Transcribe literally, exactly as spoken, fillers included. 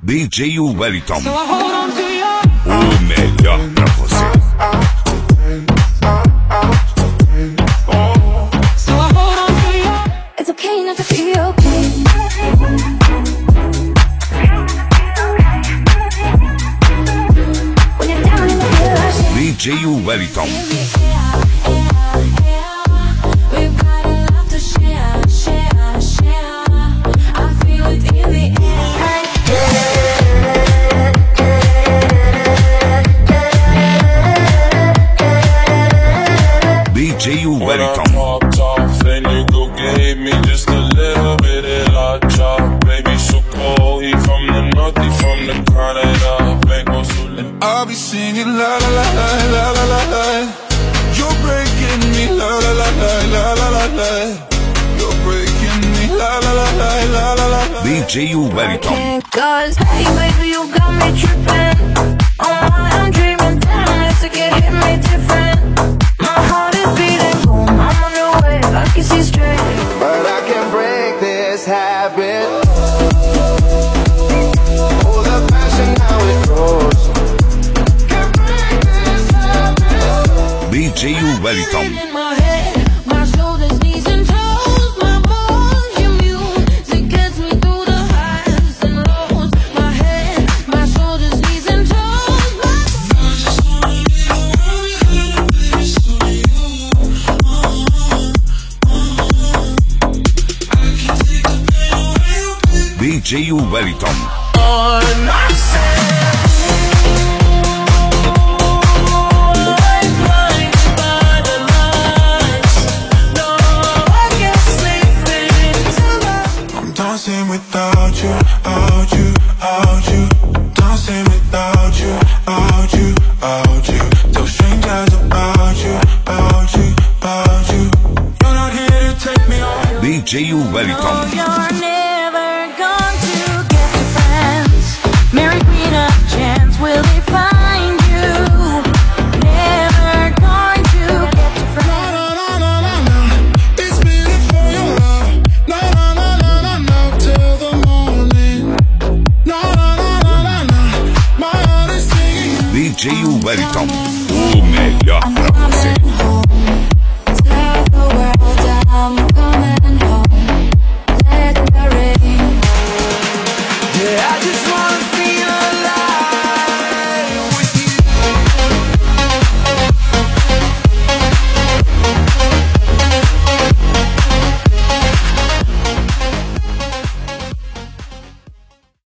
D J Wellington, o melhor pra você. It's okay not to feel okay. When you're down in the hill, D J Wellington. we've got a lot to share, share, share. I feel it in the air. D J Wellington. Gave me just a little bit of la chop. Baby, so cold, he from the north, he from the Canada. Vengo Sul. And I'll be singing la la la la la la la la. You're breaking me la la la la la la la la. You're breaking me la la la la la la la. D J Wellington. Cause hey baby, you got me tripping. Oh my, I'm dreaming. Damn, it's like it hit me different. My heart is beating, boom, I'm on the way. I can see straight, but I can't break this habit. Oh, the passion, how it grows. Can't break this habit. D J Wellington. in my head, my shoulders, knees and toes, my bones, your music gets me through the highs and lows. My head, my shoulders, knees and toes, my D J Wellington. On I'm dancing without you, out you, out you. Dancing without you, out you, out you. Tell strangers about you, about you, about you. You're not here to take me on. D J Wellington. You're never going to get your friends. Mary Queen of chance, will they find you? Never going to get your friends. No, no, no, no, no. It's been for your love. No, no, no, no, no, no. Till the morning. No, no, no, no, no, no. My heart is singing. D J Wellington, o melhor pra você.